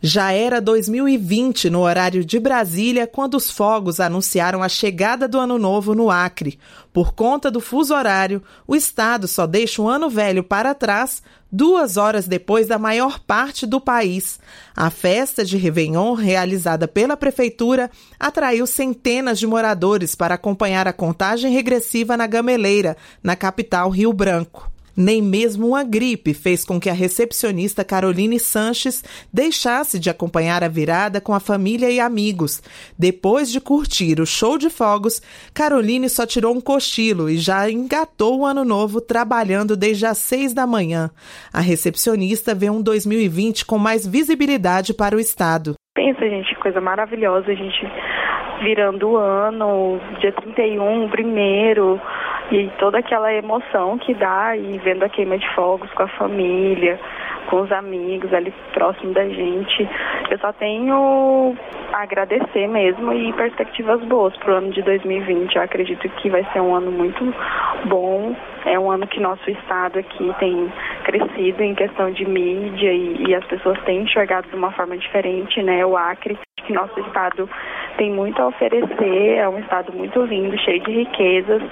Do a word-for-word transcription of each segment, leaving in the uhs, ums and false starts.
Já era dois mil e vinte no horário de Brasília quando os fogos anunciaram a chegada do Ano Novo no Acre. Por conta do fuso horário, o estado só deixa o Ano Velho para trás duas horas depois da maior parte do país. A festa de Réveillon, realizada pela Prefeitura, atraiu centenas de moradores para acompanhar a contagem regressiva na Gameleira, na capital Rio Branco. Nem mesmo uma gripe fez com que a recepcionista Caroline Sanches deixasse de acompanhar a virada com a família e amigos. Depois de curtir o show de fogos, Caroline só tirou um cochilo e já engatou o ano novo trabalhando desde as seis da manhã. A recepcionista vê um dois mil e vinte com mais visibilidade para o estado. Pensa, gente, coisa maravilhosa, a gente virando o ano, dia trinta e um, primeiro... E toda aquela emoção que dá, e vendo a queima de fogos com a família, com os amigos ali próximo da gente. Eu só tenho a agradecer mesmo e perspectivas boas para o ano de dois mil e vinte. Eu acredito que vai ser um ano muito bom. É um ano que nosso estado aqui tem crescido em questão de mídia e, e as pessoas têm enxergado de uma forma diferente, né? O Acre, que nosso estado tem muito a oferecer, é um estado muito lindo, cheio de riquezas.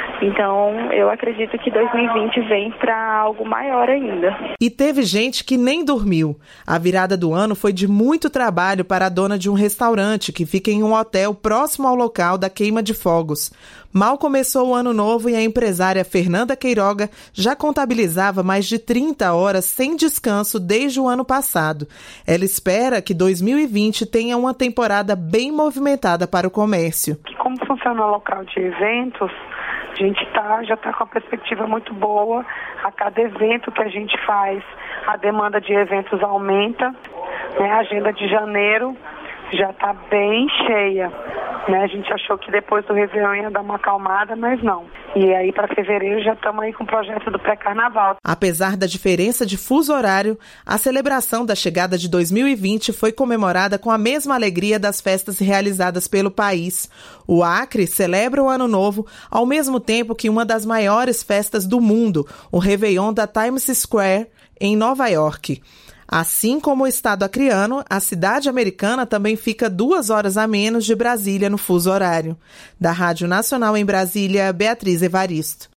Então, eu acredito que dois mil e vinte vem para algo maior ainda. E teve gente que nem dormiu. A virada do ano foi de muito trabalho para a dona de um restaurante que fica em um hotel próximo ao local da queima de fogos. Mal começou o ano novo e a empresária Fernanda Queiroga já contabilizava mais de trinta horas sem descanso desde o ano passado. Ela espera que dois mil e vinte tenha uma temporada bem movimentada para o comércio. Como funciona o local de eventos, a gente tá, já está com uma perspectiva muito boa. A cada evento que a gente faz, a demanda de eventos aumenta. Né? A agenda de janeiro já está bem cheia. Né? A gente achou que depois do Réveillon ia dar uma acalmada, mas não. E aí para fevereiro já estamos aí com o projeto do pré-carnaval. Apesar da diferença de fuso horário, a celebração da chegada de dois mil e vinte foi comemorada com a mesma alegria das festas realizadas pelo país. O Acre celebra o Ano Novo ao mesmo tempo que uma das maiores festas do mundo, o Réveillon da Times Square, em Nova York. Assim como o estado acreano, a cidade americana também fica duas horas a menos de Brasília no fuso horário. Da Rádio Nacional em Brasília, Beatriz Evaristo.